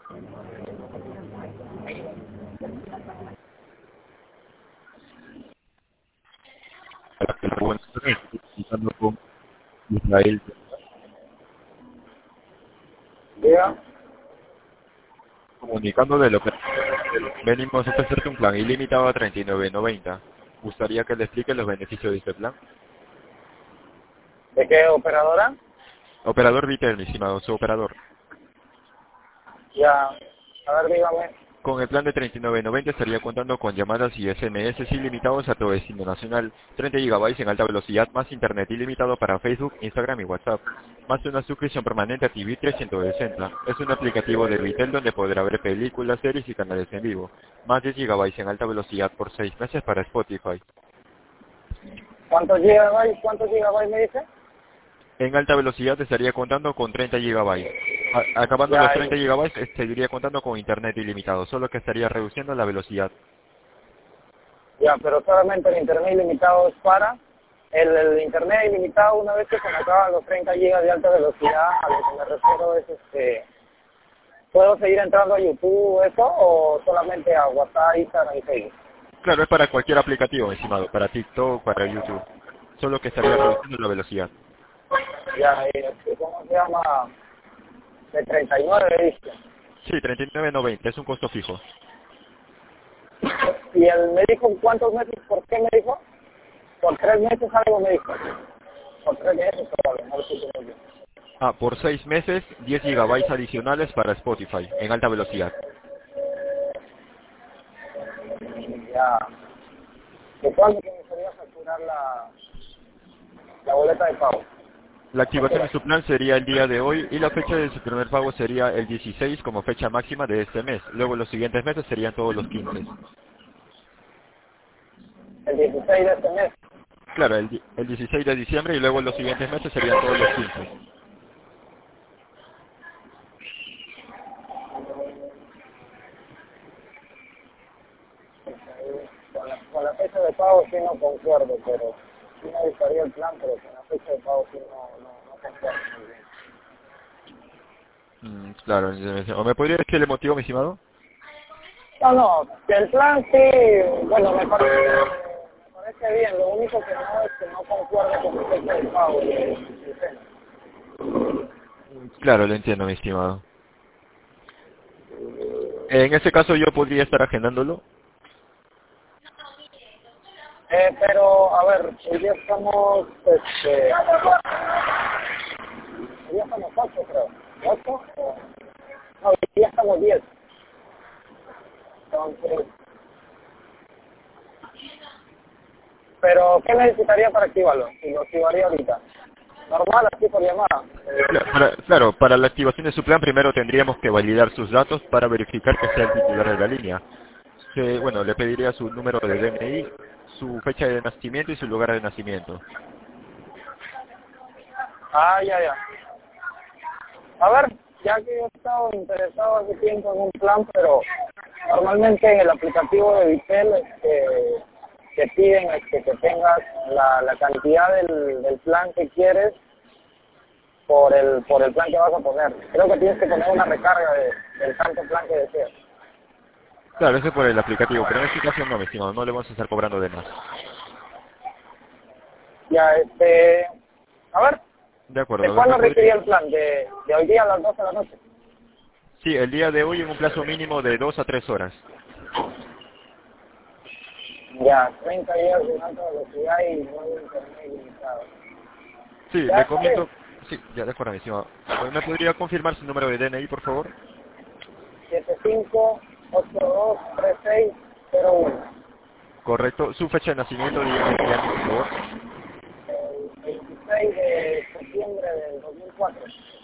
Buenas tardes, estoy comunicando con Israel, Diga, comunicando de lo que venimos a ofrecerte un plan ilimitado a 39.90. ¿Gustaría que le explique los beneficios de este plan? ¿de qué operadora? Operador Vitel, mi estimado, su operador. Ya, a ver, dígame. Con el plan de 39.90 estaría contando con llamadas y SMS ilimitados a todo destino nacional, 30 GB en alta velocidad, más internet ilimitado para Facebook, Instagram y WhatsApp, más una suscripción permanente a TV 360. Es un aplicativo de Vitel donde podrá ver películas, series y canales en vivo, más 10 GB en alta velocidad por 6 meses para Spotify. ¿Cuántos gigabytes? ¿Cuántos gigabytes me dice? En alta velocidad estaría contando con 30 GB. Acabando los Ya, 30 GB, seguiría contando con internet ilimitado, solo que estaría reduciendo la velocidad. ya, pero solamente el internet ilimitado es para... El internet ilimitado, una vez que se me acaban los 30 gigas de alta velocidad, a lo que me refiero es, ¿puedo seguir entrando a YouTube, eso, o solamente a WhatsApp, Instagram y Facebook? Claro, es para cualquier aplicativo, estimado, para TikTok, para YouTube. Solo que estaría reduciendo la velocidad. Ya, ¿cómo se llama? De 39, dice. Sí, 39.90, es un costo fijo. ¿Y el médico cuántos meses? ¿Por qué me dijo? Por 3 meses algo me dijo. Por 3 meses o algo, no lo escucho muy bien. Por 6 meses, 10 GB adicionales para Spotify, en alta velocidad. Ya. ¿De cuándo comenzaría a facturar la boleta de pago? La activación de su plan sería el día de hoy y la fecha de su primer pago sería el 16 como fecha máxima de este mes. Luego los siguientes meses serían todos los 15. El 16 de este mes. Claro, el 16 de diciembre y luego los siguientes meses serían todos los 15. Con la fecha de pago sí no concuerdo, pero sí me gustaría el plan, pero con la fecha de pago sí no concuerdo muy bien. Claro, ¿o me podría decir el motivo, mi estimado? No, que el plan sí, bueno, me parece bien, lo único que no es que no concuerdo con la fecha de pago. Claro, lo entiendo, mi estimado. En ese caso yo podría estar agendándolo. Pero, a ver, hoy día estamos, hoy día estamos 8, creo. 8, no, hoy día estamos 10. Entonces, pero, ¿qué necesitaría para activarlo? Si lo activaría ahorita. Normal, así por llamada. Claro, para la activación de su plan primero tendríamos que validar sus datos para verificar que sea el titular de la línea. Bueno, le pediría su número de DNI, su fecha de nacimiento y su lugar de nacimiento. Ya. A ver, ya que yo he estado interesado hace tiempo en un plan, pero normalmente en el aplicativo de Vitel te piden que tengas la cantidad del plan que quieres por el plan que vas a poner. Creo que tienes que poner una recarga del tanto plan que deseas. Claro, eso es por el aplicativo, pero en esta ocasión no, mi estimado, no le vamos a estar cobrando de más. Ya, a ver, De ¿de acuerdo, a ver, ¿me cuándo requería podría? el plan? ¿De hoy día a las 12 de la noche? Sí, el día de hoy en un plazo mínimo de 2 a 3 horas. Ya, 30 días de alta velocidad y nuevo internet ilimitado. Sí, Ya le está bien. comento. Sí, ya de acuerdo, mi estimado. ¿Me podría confirmar su número de DNI, por favor? 75823601. Correcto. Su fecha de nacimiento, dígame qué año, por favor. 26 de septiembre del 2004.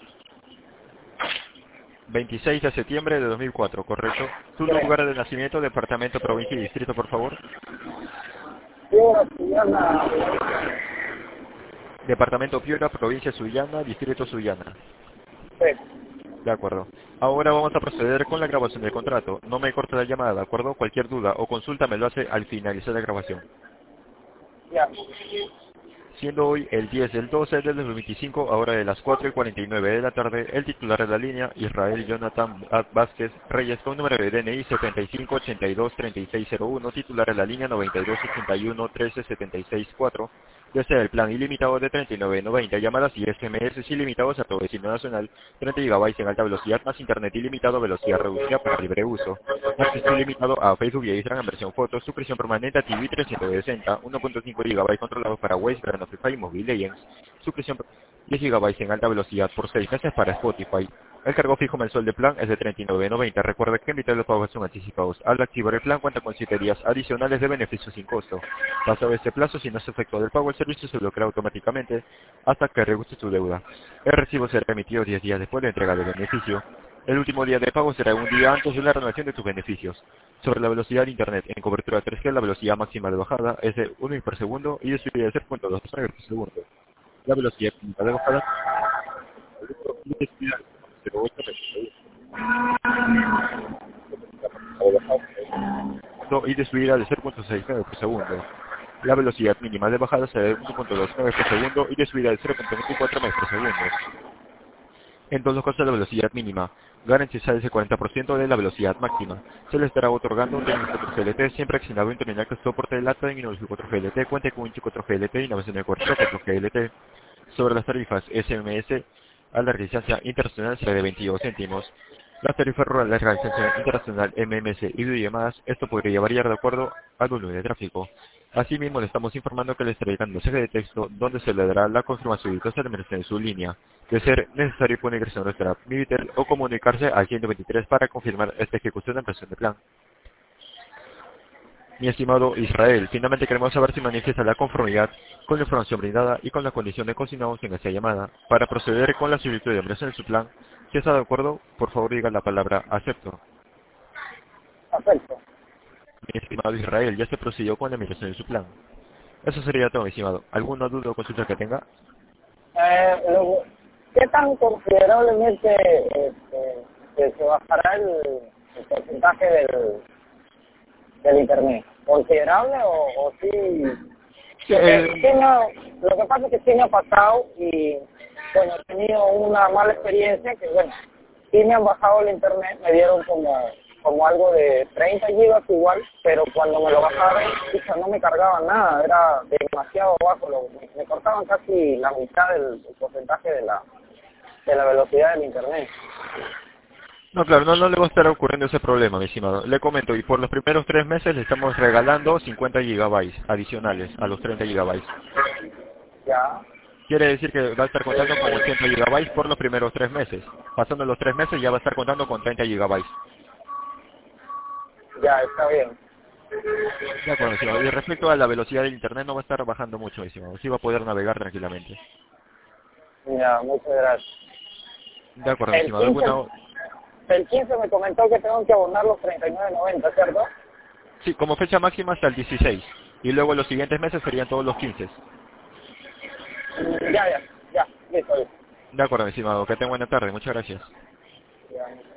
26 de septiembre de 2004, correcto. Su Creo. lugar de nacimiento, departamento, provincia y distrito, por favor. Piura, Suyana, Departamento Piura, provincia Sullana, distrito Sullana. sí. De acuerdo. Ahora vamos a proceder con la grabación del contrato. No me corte la llamada, ¿de acuerdo? Cualquier duda o consulta me lo hace al finalizar la grabación. Ya. Siendo hoy el 10 del 12 del 2025, a hora de las 4:49 de la tarde, el titular de la línea, Israel Jonathan Vázquez Reyes, con número de DNI 75823601, titular de la línea 9281137664, desea el plan ilimitado de 39.90 llamadas y SMS ilimitados a todo destino nacional, 30 GB en alta velocidad más internet ilimitado, velocidad reducida para libre uso, acceso ilimitado a Facebook y Instagram en versión fotos, suscripción permanente a TV 360, 1.5 GB controlados para Waze, Free y Mobile Legends, suscripción 10 GB en alta velocidad por 6 meses para Spotify. El cargo fijo mensual de plan es de 39.90. Recuerda que en mitad de los pagos son anticipados. Al activar el plan cuenta con 7 días adicionales de beneficios sin costo. Pasado este plazo, si no se efectúa del pago, el servicio se bloquea automáticamente hasta que reguste su deuda. El recibo será emitido 10 días después de la entrega del beneficio. El último día de pago será un día antes de la renovación de tus beneficios. Sobre la velocidad de Internet, en cobertura 3G, la velocidad máxima de bajada es de 1 por segundo y de subida de 0.2 megabits por segundo. La velocidad mínima de bajada y de subida de 0.08 y de subida de 0.6 megabits por segundo. La velocidad mínima de bajada será de 1.2 megabits por segundo y de subida de 0.24 megabits por segundo. En todos los casos, la velocidad mínima garantizada es el 40% de la velocidad máxima. Se le estará otorgando un terminal 4GLT siempre asignado un terminal que soporte el ATA de 4GLT, cuente con un chip 4GLT y navegación de correo 4GLT. Sobre las tarifas SMS a la distancia internacional será de 22 céntimos. Las tarifas a la distancia internacional MMS y videollamadas, esto podría variar de acuerdo al volumen de tráfico. Asimismo, le estamos informando que le estará llegando un mensaje de texto donde se le dará la confirmación de terminación de su línea. De ser necesario, puede ingresar a nuestra app Mivitel o comunicarse al 123 para confirmar esta ejecución de impresión de plan. Mi estimado Israel, finalmente queremos saber si manifiesta la conformidad con la información brindada y con la condición de consignados en esta llamada. Para proceder con la solicitud de impresión de su plan, si está de acuerdo, por favor diga la palabra acepto. Acepto. Mi estimado Israel, ya se procedió con la migración de su plan. Eso sería todo, mi estimado. ¿Alguna duda o consulta que tenga? ¿Qué tan considerablemente se bajará el porcentaje del Internet? ¿Considerable o sí? Lo que pasa es que sí me ha pasado y, bueno, he tenido una mala experiencia que, bueno, sí me han bajado el Internet, me dieron como algo de 30 gigas igual, pero cuando me lo bajaron, no me cargaba nada, era demasiado bajo, me cortaban casi la mitad del porcentaje de la velocidad del Internet. No, claro, no le va a estar ocurriendo ese problema, mi estimado. Le comento, y por los primeros 3 meses le estamos regalando 50 gigabytes adicionales a los 30 gigabytes. Ya. Quiere decir que va a estar contando con 80 gigabytes por los primeros 3 meses. Pasando los 3 meses ya va a estar contando con 30 gigabytes. Ya, está bien. De acuerdo, estimado. Y respecto a la velocidad del Internet no va a estar bajando mucho, mi estimado. Sí va a poder navegar tranquilamente. Ya, muchas gracias. De acuerdo, mi estimado. El 15 me comentó que tengo que abonar los 39.90, ¿cierto? Sí, como fecha máxima hasta el 16. Y luego los siguientes meses serían todos los 15. Ya, listo. De acuerdo, mi estimado. Que tenga buena tarde. Muchas gracias. Ya.